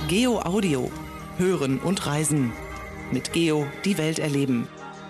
Geo Audio. Hören und reisen. Mit Geo die Welt erleben.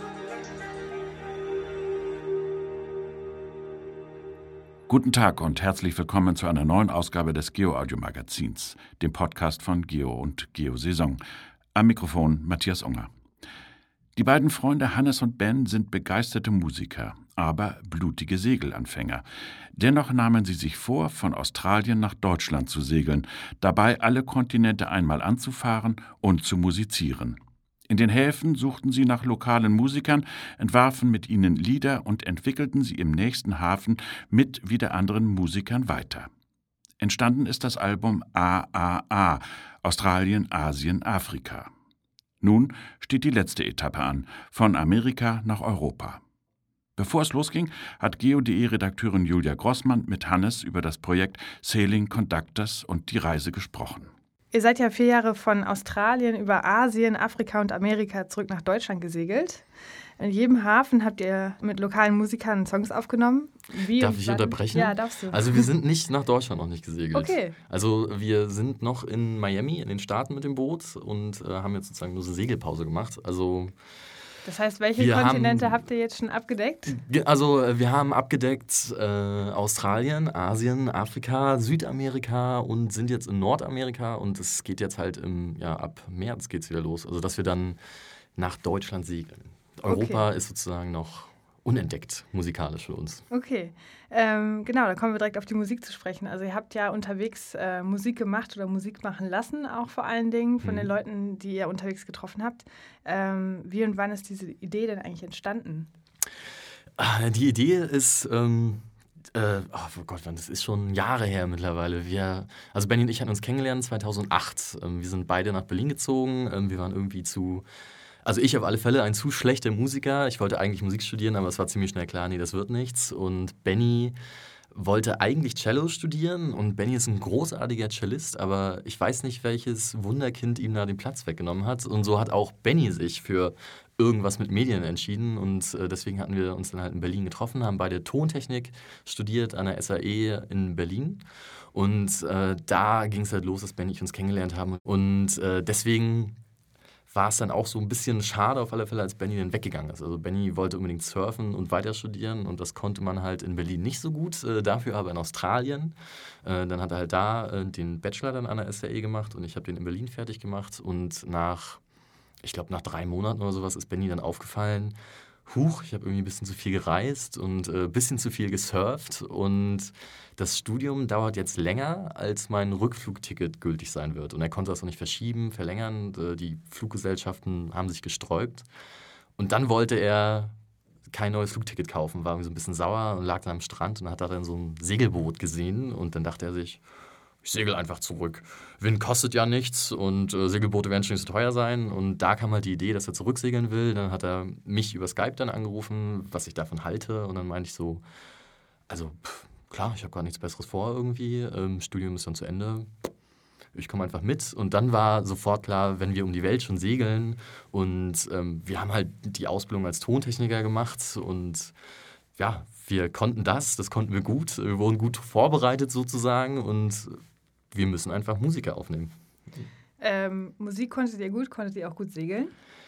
Guten Tag und herzlich willkommen zu einer neuen Ausgabe des Geo-Audio-Magazins, dem Podcast von Geo und Geo-Saison. Am Mikrofon Matthias Unger. Die beiden Freunde Hannes und Ben sind begeisterte Musiker, aber blutige Segelanfänger. Dennoch nahmen sie sich vor, von Australien nach Deutschland zu segeln, dabei alle Kontinente einmal anzufahren und zu musizieren. In den Häfen suchten sie nach lokalen Musikern, entwarfen mit ihnen Lieder und entwickelten sie im nächsten Hafen mit wieder anderen Musikern weiter. Entstanden ist das Album AAA, Australien, Asien, Afrika. Nun steht die letzte Etappe an, von Amerika nach Europa. Bevor es losging, hat Geo.de-Redakteurin Julia Grossmann mit Hannes über das Projekt Sailing Conductors und die Reise gesprochen. Ihr seid ja 4 Jahre von Australien über Asien, Afrika und Amerika zurück nach Deutschland gesegelt. In jedem Hafen habt ihr mit lokalen Musikern Songs aufgenommen. Darf ich unterbrechen? Ja, darfst du. Also wir sind nicht nach Deutschland noch nicht gesegelt. Okay. Also wir sind noch in Miami, in den Staaten mit dem Boot und haben jetzt sozusagen nur so eine Segelpause gemacht. Also das heißt, welche Kontinente habt ihr jetzt schon abgedeckt? Also wir haben abgedeckt Australien, Asien, Afrika, Südamerika und sind jetzt in Nordamerika. Und es geht jetzt halt ab März geht's wieder los. Also dass wir dann nach Deutschland segeln. Europa ist sozusagen noch unentdeckt musikalisch für uns. Okay, genau, dann kommen wir direkt auf die Musik zu sprechen. Also ihr habt ja unterwegs Musik gemacht oder Musik machen lassen, auch vor allen Dingen von den Leuten, die ihr unterwegs getroffen habt. Wie und wann ist diese Idee denn eigentlich entstanden? Die Idee ist, das ist schon Jahre her mittlerweile. Benni und ich hatten uns kennengelernt 2008. Wir sind beide nach Berlin gezogen. Wir waren irgendwie Also ich auf alle Fälle ein zu schlechter Musiker. Ich wollte eigentlich Musik studieren, aber es war ziemlich schnell klar, nee, das wird nichts. Und Benni wollte eigentlich Cello studieren und Benni ist ein großartiger Cellist, aber ich weiß nicht, welches Wunderkind ihm da den Platz weggenommen hat. Und so hat auch Benni sich für irgendwas mit Medien entschieden und deswegen hatten wir uns dann halt in Berlin getroffen, haben beide Tontechnik studiert an der SAE in Berlin. Und da ging es halt los, dass Benni und ich uns kennengelernt haben. Und deswegen war es dann auch so ein bisschen schade auf alle Fälle, als Benni dann weggegangen ist. Also Benni wollte unbedingt surfen und weiter studieren und das konnte man halt in Berlin nicht so gut, dafür aber in Australien. Dann hat er halt da den Bachelor dann an der SAE gemacht und ich habe den in Berlin fertig gemacht und nach 3 Monaten oder sowas ist Benni dann aufgefallen, ich habe irgendwie ein bisschen zu viel gereist und ein bisschen zu viel gesurft und das Studium dauert jetzt länger, als mein Rückflugticket gültig sein wird. Und er konnte das noch nicht verlängern. Die Fluggesellschaften haben sich gesträubt. Und dann wollte er kein neues Flugticket kaufen, war irgendwie so ein bisschen sauer und lag dann am Strand und hat da dann so ein Segelboot gesehen. Und dann dachte er sich, ich segel einfach zurück. Wind kostet ja nichts und Segelboote werden schon nicht so teuer sein. Und da kam halt die Idee, dass er zurücksegeln will. Dann hat er mich über Skype dann angerufen, was ich davon halte. Und dann meinte ich so, klar, ich habe gar nichts Besseres vor irgendwie. Studium ist dann zu Ende. Ich komme einfach mit. Und dann war sofort klar, wenn wir um die Welt schon segeln und wir haben halt die Ausbildung als Tontechniker gemacht und ja, wir konnten das konnten wir gut. Wir wurden gut vorbereitet sozusagen und wir müssen einfach Musiker aufnehmen. Musik konntet ihr auch gut segeln?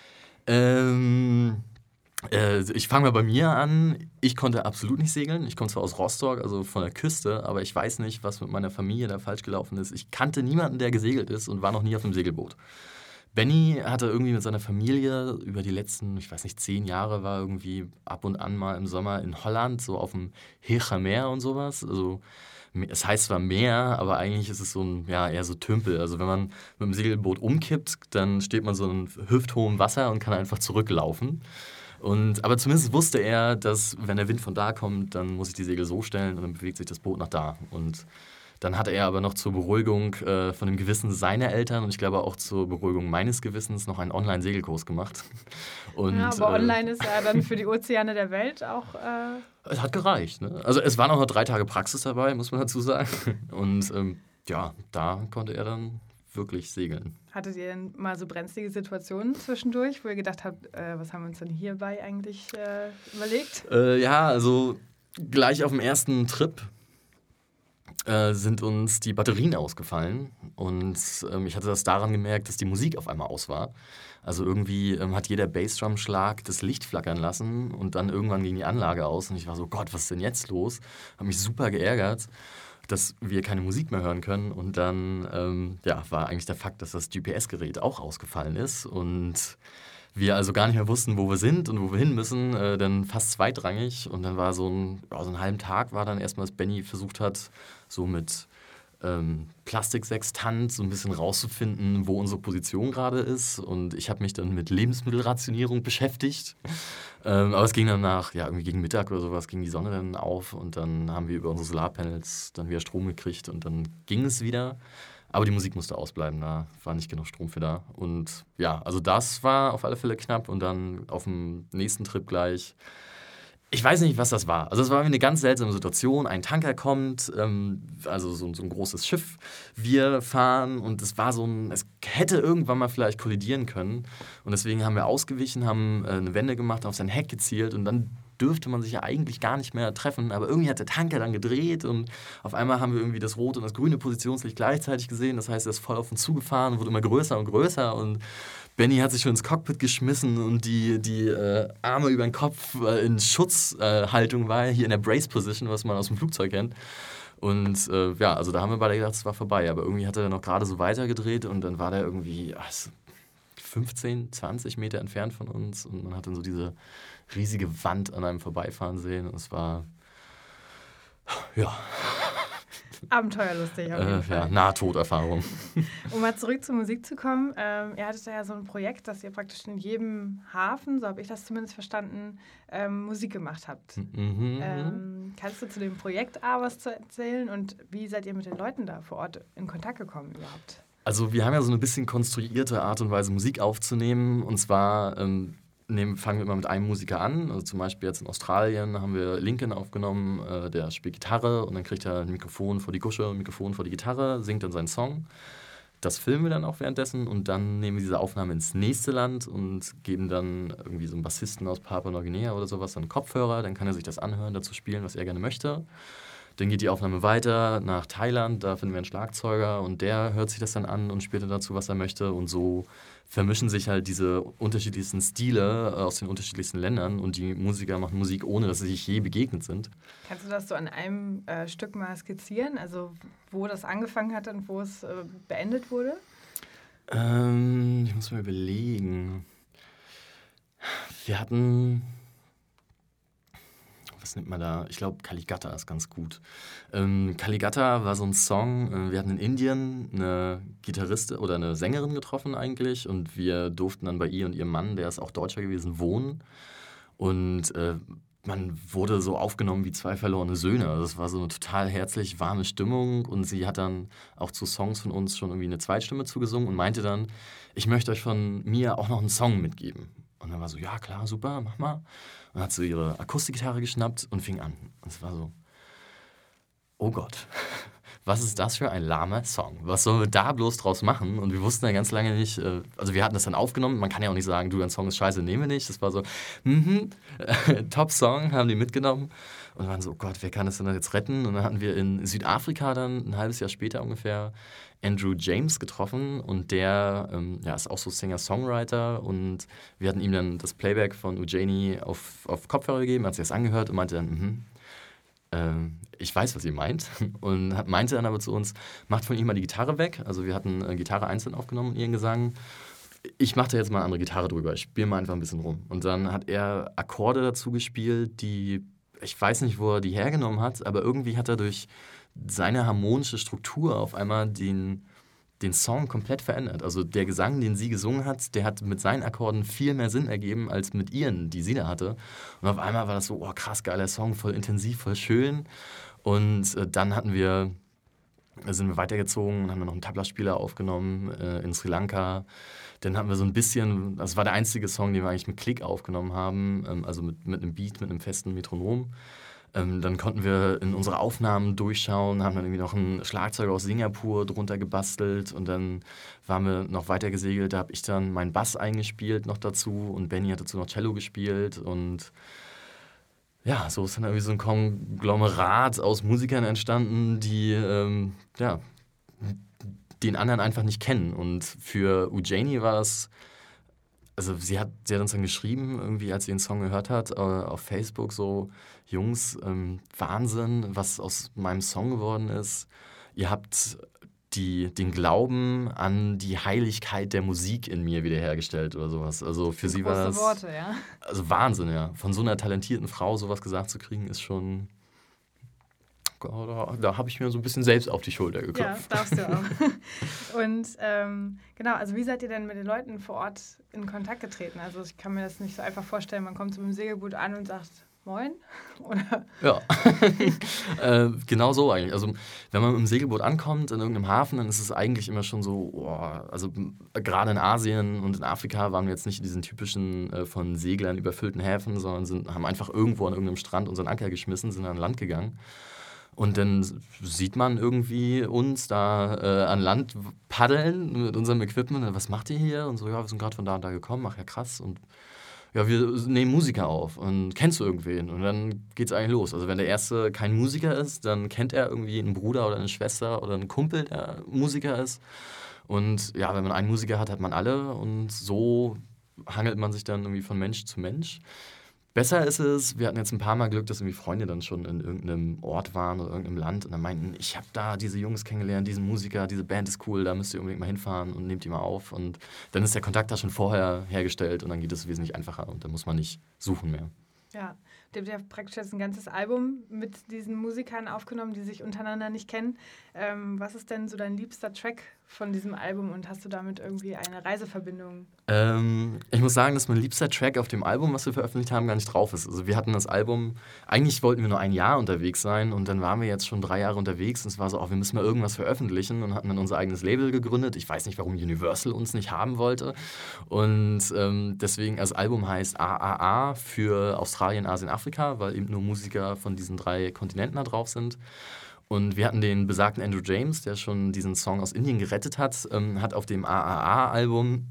Ich fange mal bei mir an. Ich konnte absolut nicht segeln. Ich komme zwar aus Rostock, also von der Küste, aber ich weiß nicht, was mit meiner Familie da falsch gelaufen ist. Ich kannte niemanden, der gesegelt ist und war noch nie auf einem Segelboot. Benni hatte irgendwie mit seiner Familie über die letzten, 10 Jahre, war irgendwie ab und an mal im Sommer in Holland, so auf dem Hecher Meer und sowas. Also es heißt zwar Meer, aber eigentlich ist es eher so Tümpel. Also wenn man mit dem Segelboot umkippt, dann steht man so in hüfthohem Wasser und kann einfach zurücklaufen. Aber zumindest wusste er, dass wenn der Wind von da kommt, dann muss ich die Segel so stellen und dann bewegt sich das Boot nach da. Und dann hatte er aber noch zur Beruhigung von dem Gewissen seiner Eltern und ich glaube auch zur Beruhigung meines Gewissens noch einen Online-Segelkurs gemacht. Aber online ist ja dann für die Ozeane der Welt auch... Es hat gereicht. Ne? Also es waren auch noch 3 Tage Praxis dabei, muss man dazu sagen. Und da konnte er dann wirklich segeln. Hattet ihr denn mal so brenzlige Situationen zwischendurch, wo ihr gedacht habt, was haben wir uns denn hierbei eigentlich überlegt? Also gleich auf dem ersten Trip sind uns die Batterien ausgefallen und ich hatte das daran gemerkt, dass die Musik auf einmal aus war. Also irgendwie hat jeder Bassdrum-Schlag das Licht flackern lassen und dann irgendwann ging die Anlage aus und ich war so, Gott, was ist denn jetzt los? Habe mich super geärgert, dass wir keine Musik mehr hören können und dann war eigentlich der Fakt, dass das GPS-Gerät auch ausgefallen ist und wir also gar nicht mehr wussten, wo wir sind und wo wir hin müssen, dann fast zweitrangig. Und dann war so einen halben Tag war dann erstmal, dass Benny versucht hat, so mit Plastiksextant so ein bisschen rauszufinden, wo unsere Position gerade ist. Und ich habe mich dann mit Lebensmittelrationierung beschäftigt. Aber es ging dann irgendwie gegen Mittag oder sowas, ging die Sonne dann auf und dann haben wir über unsere Solarpanels dann wieder Strom gekriegt und dann ging es wieder. Aber die Musik musste ausbleiben, da war nicht genug Strom für da. Und ja, also das war auf alle Fälle knapp. Und dann auf dem nächsten Trip gleich, ich weiß nicht, was das war. Also es war eine ganz seltsame Situation. Ein Tanker kommt, also so ein großes Schiff. Wir fahren und es hätte irgendwann mal vielleicht kollidieren können. Und deswegen haben wir ausgewichen, haben eine Wende gemacht, auf sein Heck gezielt und dann dürfte man sich ja eigentlich gar nicht mehr treffen, aber irgendwie hat der Tanker dann gedreht und auf einmal haben wir irgendwie das rote und das grüne Positionslicht gleichzeitig gesehen. Das heißt, er ist voll auf uns zugefahren und wurde immer größer und größer und Benny hat sich schon ins Cockpit geschmissen und die Arme über den Kopf in Schutzhaltung war, hier in der Brace-Position, was man aus dem Flugzeug kennt. Und also da haben wir beide gedacht, es war vorbei, aber irgendwie hat er dann noch gerade so weitergedreht und dann war der irgendwie 15, 20 Meter entfernt von uns und man hat dann so diese riesige Wand an einem vorbeifahren sehen und es war, abenteuerlustig auf jeden Fall. Nahtoderfahrung. Um mal zurück zur Musik zu kommen, ihr hattet ja so ein Projekt, dass ihr praktisch in jedem Hafen, so habe ich das zumindest verstanden, Musik gemacht habt. Kannst du zu dem Projekt was zu erzählen und wie seid ihr mit den Leuten da vor Ort in Kontakt gekommen überhaupt? Also wir haben ja so eine bisschen konstruierte Art und Weise, Musik aufzunehmen. Und zwar fangen wir immer mit einem Musiker an. Also zum Beispiel jetzt in Australien haben wir Lincoln aufgenommen, der spielt Gitarre und dann kriegt er ein Mikrofon vor die Gusche, ein Mikrofon vor die Gitarre, singt dann seinen Song. Das filmen wir dann auch währenddessen und dann nehmen wir diese Aufnahme ins nächste Land und geben dann irgendwie so einem Bassisten aus Papua-Neuguinea oder sowas einen Kopfhörer. Dann kann er sich das anhören, dazu spielen, was er gerne möchte. Dann geht die Aufnahme weiter nach Thailand, da finden wir einen Schlagzeuger und der hört sich das dann an und spielt dann dazu, was er möchte. Und so vermischen sich halt diese unterschiedlichsten Stile aus den unterschiedlichsten Ländern und die Musiker machen Musik, ohne dass sie sich je begegnet sind. Kannst du das so an einem Stück mal skizzieren, also wo das angefangen hat und wo es beendet wurde? Ich muss mal überlegen. Wir hatten... Was nimmt man da? Ich glaube, Kaligata ist ganz gut. Kaligata war so ein Song, wir hatten in Indien eine Gitarristin oder eine Sängerin getroffen eigentlich und wir durften dann bei ihr und ihrem Mann, der ist auch Deutscher gewesen, wohnen. Und man wurde so aufgenommen wie zwei verlorene Söhne. Also es war so eine total herzlich warme Stimmung und sie hat dann auch zu Songs von uns schon irgendwie eine Zweitstimme zugesungen und meinte dann, ich möchte euch von mir auch noch einen Song mitgeben. Und dann war so, ja klar, super, mach mal. Und hat so ihre Akustikgitarre geschnappt und fing an. Und es war so, oh Gott, was ist das für ein lahmer Song? Was sollen wir da bloß draus machen? Und wir wussten ja ganz lange nicht, also wir hatten das dann aufgenommen. Man kann ja auch nicht sagen, du, dein Song ist scheiße, nehmen wir nicht. Das war so, Top-Song, haben die mitgenommen. Und waren so, oh Gott, wer kann das denn jetzt retten? Und dann hatten wir in Südafrika dann ein halbes Jahr später ungefähr Andrew James getroffen und der ist auch so Singer-Songwriter und wir hatten ihm dann das Playback von Ujjaini auf Kopfhörer gegeben, hat sich das angehört und meinte dann, ich weiß, was ihr meint und meinte dann aber zu uns, macht von ihm mal die Gitarre weg, also wir hatten Gitarre einzeln aufgenommen und ihren Gesang. Ich mache da jetzt mal eine andere Gitarre drüber, ich spiele mal einfach ein bisschen rum. Und dann hat er Akkorde dazu gespielt, die, ich weiß nicht, wo er die hergenommen hat, aber irgendwie hat er durch seine harmonische Struktur auf einmal den Song komplett verändert. Also der Gesang, den sie gesungen hat, der hat mit seinen Akkorden viel mehr Sinn ergeben, als mit ihren, die sie da hatte. Und auf einmal war das so, oh krass, geiler Song, voll intensiv, voll schön. Und dann sind wir weitergezogen und haben dann noch einen Tabla-Spieler aufgenommen in Sri Lanka. Dann hatten wir so ein bisschen, das war der einzige Song, den wir eigentlich mit Klick aufgenommen haben, also mit einem Beat, mit einem festen Metronom. Dann konnten wir in unsere Aufnahmen durchschauen, haben dann irgendwie noch einen Schlagzeuger aus Singapur drunter gebastelt und dann waren wir noch weiter gesegelt. Da habe ich dann meinen Bass eingespielt noch dazu und Benny hat dazu noch Cello gespielt und ja, so ist dann irgendwie so ein Konglomerat aus Musikern entstanden, die den anderen einfach nicht kennen. Und für Ujani war das, also sie hat uns dann geschrieben, irgendwie, als sie den Song gehört hat, auf Facebook so, Jungs, Wahnsinn, was aus meinem Song geworden ist. Ihr habt den Glauben an die Heiligkeit der Musik in mir wiederhergestellt oder sowas. Also für sie war das Worte, ja. Also Wahnsinn, ja. Von so einer talentierten Frau sowas gesagt zu kriegen, ist schon... Da habe ich mir so ein bisschen selbst auf die Schulter geklopft. Ja, darfst du auch. Und genau, also wie seid ihr denn mit den Leuten vor Ort in Kontakt getreten? Also ich kann mir das nicht so einfach vorstellen, man kommt so mit dem Segelboot an und sagt Moin? Oder? Ja, genau so eigentlich. Also wenn man mit dem Segelboot ankommt in irgendeinem Hafen, dann ist es eigentlich immer schon so, also gerade in Asien und in Afrika waren wir jetzt nicht in diesen typischen von Seglern überfüllten Häfen, sondern haben einfach irgendwo an irgendeinem Strand unseren Anker geschmissen, sind an Land gegangen. Und dann sieht man irgendwie uns da an Land paddeln mit unserem Equipment. Was macht ihr hier? Und so, ja, wir sind gerade von da und da gekommen. Ach ja, krass. Und ja, wir nehmen Musiker auf. Und kennst du irgendwen? Und dann geht's eigentlich los. Also wenn der Erste kein Musiker ist, dann kennt er irgendwie einen Bruder oder eine Schwester oder einen Kumpel, der Musiker ist. Und ja, wenn man einen Musiker hat, hat man alle. Und so hangelt man sich dann irgendwie von Mensch zu Mensch. Besser ist es, wir hatten jetzt ein paar Mal Glück, dass irgendwie Freunde dann schon in irgendeinem Ort waren oder irgendeinem Land und dann meinten, ich habe da diese Jungs kennengelernt, diesen Musiker, diese Band ist cool, da müsst ihr unbedingt mal hinfahren und nehmt die mal auf. Und dann ist der Kontakt da schon vorher hergestellt und dann geht es wesentlich einfacher und dann muss man nicht suchen mehr. Ja, ihr habt ja praktisch jetzt ein ganzes Album mit diesen Musikern aufgenommen, die sich untereinander nicht kennen. Was ist denn so dein liebster Track von diesem Album und hast du damit irgendwie eine Reiseverbindung? Ich muss sagen, dass mein liebster Track auf dem Album, was wir veröffentlicht haben, gar nicht drauf ist. Also wir hatten das Album, eigentlich wollten wir nur ein Jahr unterwegs sein und dann waren wir jetzt schon 3 Jahre unterwegs und es war so, wir müssen mal irgendwas veröffentlichen und hatten dann unser eigenes Label gegründet. Ich weiß nicht, warum Universal uns nicht haben wollte und deswegen, also das Album heißt AAA für Australien, Asien, Afrika, weil eben nur Musiker von diesen 3 Kontinenten da drauf sind. Und wir hatten den besagten Andrew James, der schon diesen Song aus Indien gerettet hat, hat auf dem AAA-Album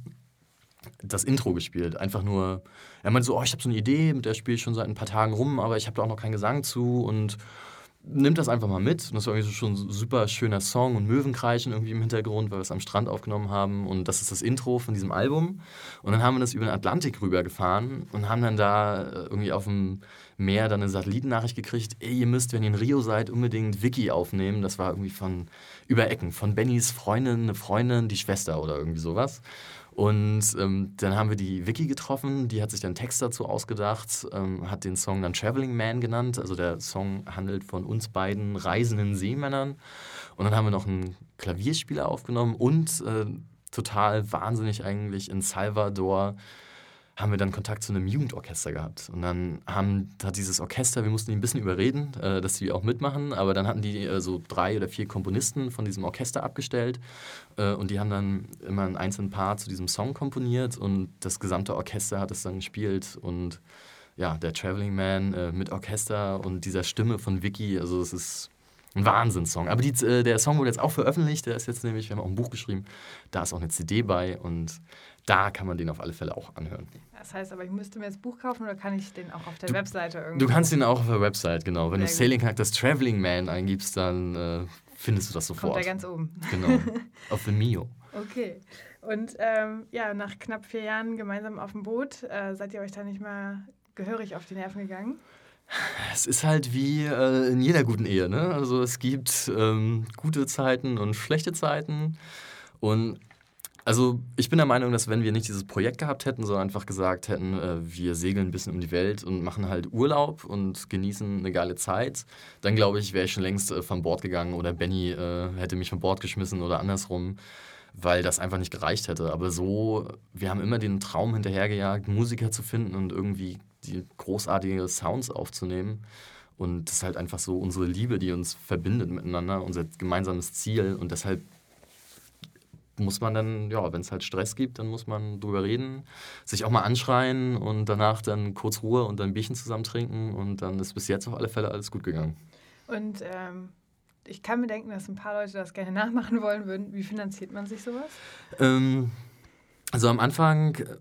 das Intro gespielt. Einfach nur, er meinte so, ich habe so eine Idee, mit der spiele ich schon seit ein paar Tagen rum, aber ich habe da auch noch keinen Gesang zu und nimmt das einfach mal mit. Und das war irgendwie schon ein super schöner Song und Möwenkreischen irgendwie im Hintergrund, weil wir es am Strand aufgenommen haben. Und das ist das Intro von diesem Album. Und dann haben wir das über den Atlantik rübergefahren und haben dann da irgendwie auf dem Meer dann eine Satellitennachricht gekriegt, ihr müsst, wenn ihr in Rio seid, unbedingt Vicky aufnehmen. Das war irgendwie von über Ecken, von Bennys Freundin, eine Freundin, die Schwester oder irgendwie sowas. Und dann haben wir die Vicky getroffen, die hat sich dann einen Text dazu ausgedacht, hat den Song dann Traveling Man genannt. Also der Song handelt von uns beiden reisenden Seemännern. Und dann haben wir noch einen Klavierspieler aufgenommen und total wahnsinnig eigentlich in Salvador haben wir dann Kontakt zu einem Jugendorchester gehabt. Und dann hat dieses Orchester, wir mussten die ein bisschen überreden, dass die auch mitmachen, aber dann hatten die so 3 oder 4 Komponisten von diesem Orchester abgestellt und die haben dann immer einen einzelnen Part zu diesem Song komponiert und das gesamte Orchester hat es dann gespielt und ja, der Traveling Man mit Orchester und dieser Stimme von Vicky, also es ist ein Wahnsinnssong. Aber der Song wurde jetzt auch veröffentlicht, der ist jetzt nämlich, wir haben auch ein Buch geschrieben, da ist auch eine CD bei und da kann man den auf alle Fälle auch anhören. Das heißt aber, ich müsste mir das Buch kaufen oder kann ich den auch auf der Webseite irgendwie? Du kannst ihn auch auf der Website, genau. Wenn du Sailing Characters Traveling Man eingibst, dann findest du das sofort. Kommt der ganz oben. Genau, auf The Mio. Okay. Und nach knapp 4 Jahren gemeinsam auf dem Boot, seid ihr euch da nicht mal gehörig auf die Nerven gegangen? Es ist halt wie in jeder guten Ehe, ne? Also es gibt gute Zeiten und schlechte Zeiten und also ich bin der Meinung, dass wenn wir nicht dieses Projekt gehabt hätten, sondern einfach gesagt hätten, wir segeln ein bisschen um die Welt und machen halt Urlaub und genießen eine geile Zeit, dann glaube ich, wäre ich schon längst von Bord gegangen oder Benny hätte mich von Bord geschmissen oder andersrum, weil das einfach nicht gereicht hätte. Aber so, wir haben immer den Traum hinterhergejagt, Musiker zu finden und irgendwie die großartige Sounds aufzunehmen. Und das ist halt einfach so unsere Liebe, die uns verbindet miteinander, unser gemeinsames Ziel und deshalb muss man dann, ja, wenn es halt Stress gibt, dann muss man drüber reden, sich auch mal anschreien und danach dann kurz Ruhe und dann ein Bierchen zusammen trinken und dann ist bis jetzt auf alle Fälle alles gut gegangen. Und ich kann mir denken, dass ein paar Leute das gerne nachmachen wollen würden. Wie finanziert man sich sowas? Also am Anfang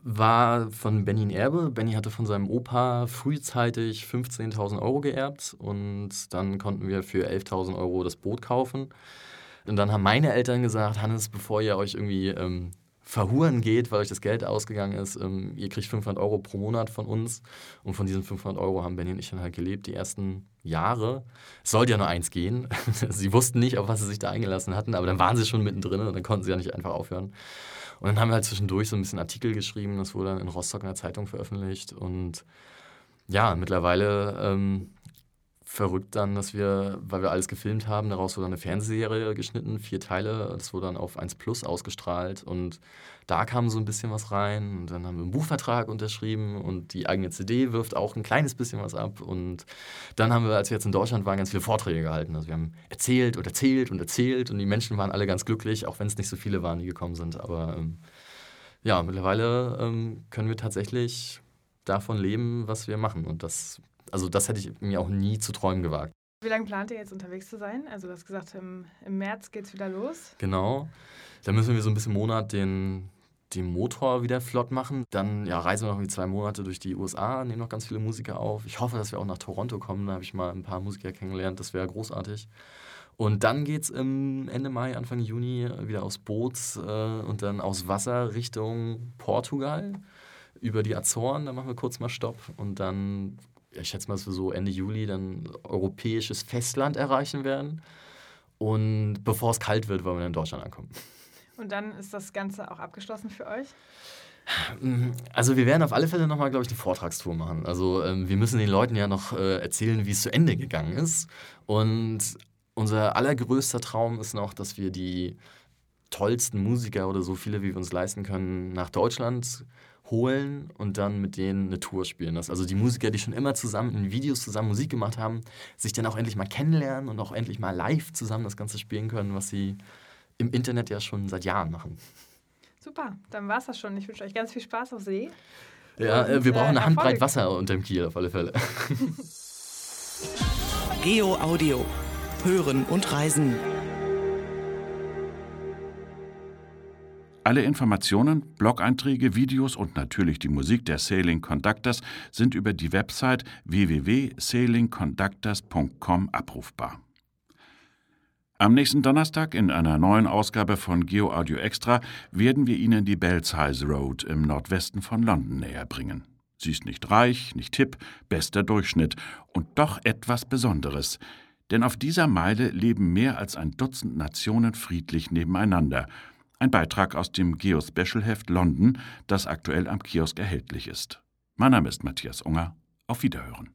war von Benny ein Erbe. Benny hatte von seinem Opa frühzeitig 15.000 Euro geerbt und dann konnten wir für 11.000 Euro das Boot kaufen. Und dann haben meine Eltern gesagt, Hannes, bevor ihr euch irgendwie verhuren geht, weil euch das Geld ausgegangen ist, ihr kriegt 500 Euro pro Monat von uns. Und von diesen 500 Euro haben Benny und ich dann halt gelebt, die ersten Jahre. Es sollte ja nur eins gehen. Sie wussten nicht, auf was sie sich da eingelassen hatten, aber dann waren sie schon mittendrin und dann konnten sie ja nicht einfach aufhören. Und dann haben wir halt zwischendurch so ein bisschen Artikel geschrieben, das wurde dann in Rostock in der Zeitung veröffentlicht. Und ja, mittlerweile verrückt dann, dass wir, weil wir alles gefilmt haben, daraus wurde eine Fernsehserie geschnitten, 4 Teile, das wurde dann auf 1+ ausgestrahlt und da kam so ein bisschen was rein und dann haben wir einen Buchvertrag unterschrieben und die eigene CD wirft auch ein kleines bisschen was ab und dann haben wir, als wir jetzt in Deutschland waren, ganz viele Vorträge gehalten. Also wir haben erzählt und erzählt und erzählt und die Menschen waren alle ganz glücklich, auch wenn es nicht so viele waren, die gekommen sind, aber ja, mittlerweile können wir tatsächlich davon leben, was wir machen und das hätte ich mir auch nie zu träumen gewagt. Wie lange plant ihr jetzt unterwegs zu sein? Also du hast gesagt, im März geht es wieder los. Genau. Da müssen wir so ein bisschen im Monat den Motor wieder flott machen. Dann reisen wir noch 2 Monate durch die USA, nehmen noch ganz viele Musiker auf. Ich hoffe, dass wir auch nach Toronto kommen. Da habe ich mal ein paar Musiker kennengelernt. Das wäre großartig. Und dann geht es Ende Mai, Anfang Juni wieder aus Boot und dann aus Wasser Richtung Portugal über die Azoren. Da machen wir kurz mal Stopp und dann... Ich schätze mal, dass wir so Ende Juli dann europäisches Festland erreichen werden. Und bevor es kalt wird, wollen wir dann in Deutschland ankommen. Und dann ist das Ganze auch abgeschlossen für euch? Also wir werden auf alle Fälle nochmal, glaube ich, eine Vortragstour machen. Also wir müssen den Leuten ja noch erzählen, wie es zu Ende gegangen ist. Und unser allergrößter Traum ist noch, dass wir die tollsten Musiker oder so viele, wie wir uns leisten können, nach Deutschland holen und dann mit denen eine Tour spielen. Dass also die Musiker, die schon immer zusammen in Videos zusammen Musik gemacht haben, sich dann auch endlich mal kennenlernen und auch endlich mal live zusammen das Ganze spielen können, was sie im Internet ja schon seit Jahren machen. Super, dann war's das schon. Ich wünsche euch ganz viel Spaß auf See. Ja, und, wir brauchen eine Handbreit Wasser unterm Kiel auf alle Fälle. Geo Audio. Hören und Reisen. Alle Informationen, Blog-Einträge, Videos und natürlich die Musik der Sailing Conductors sind über die Website www.sailingconductors.com abrufbar. Am nächsten Donnerstag in einer neuen Ausgabe von Geo Audio Extra werden wir Ihnen die Belsize Road im Nordwesten von London näher bringen. Sie ist nicht reich, nicht hip, bester Durchschnitt und doch etwas Besonderes. Denn auf dieser Meile leben mehr als 1 Dutzend Nationen friedlich nebeneinander. Ein Beitrag aus dem Geo-Special-Heft London, das aktuell am Kiosk erhältlich ist. Mein Name ist Matthias Unger. Auf Wiederhören.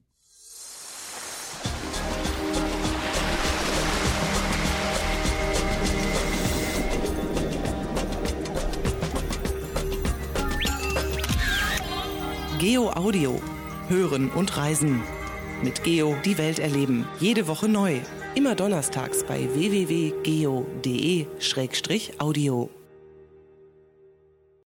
Geo Audio. Hören und Reisen. Mit Geo die Welt erleben. Jede Woche neu. Immer donnerstags bei www.geo.de/audio.